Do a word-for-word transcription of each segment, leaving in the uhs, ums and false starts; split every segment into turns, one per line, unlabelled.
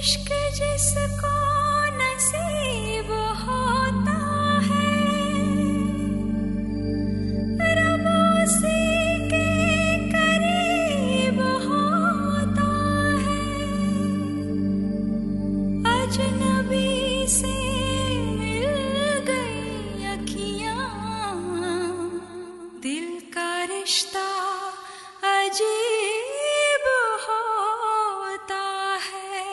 इश्क जिसको नसीब होता है रब उसी के करीब होता है। अजनबी से मिल गई अखियां, दिल का रिश्ता अजीब होता है।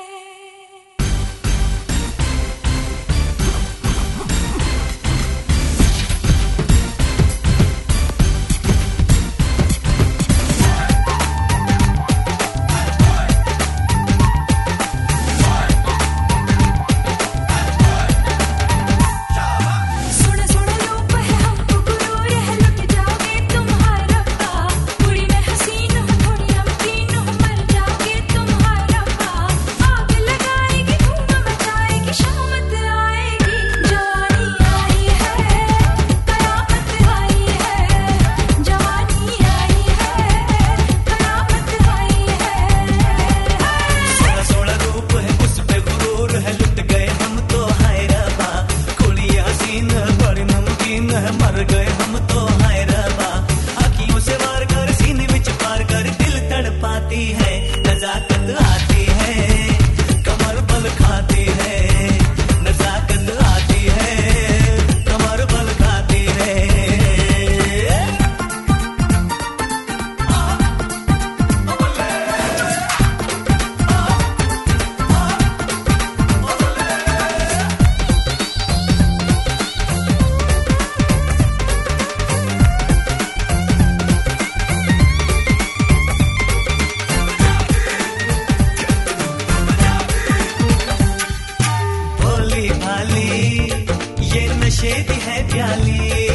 सोना सोना रूप है हमको गुरूर है, लुट जाओगे तुम हाय रब्बा। पूरी मैं हसीन हूँ थोड़ी नमकीन हूँ, मर जाओगे तुम हाय रब्बा। आग लगाएगी धूम मचाएगी शामत आएगी, जवानी आई है कयामत आई है, जवानी आई है कयामत आई है।
सोना सोना रूप है उस पे गुरूर है, लुट गए हम तो हाय रबा। कुड़ी हसीन बड़ी नमकीन है, मर गए हम तो हाय रबा। आँखियों से वार कर सीने विच पार कर दिल तड़पाती है, नजाकत आती है कमर बल खाती है, नजाकत आती है कमर बल खाती है। भोली भाली ये नशे दी है प्याली,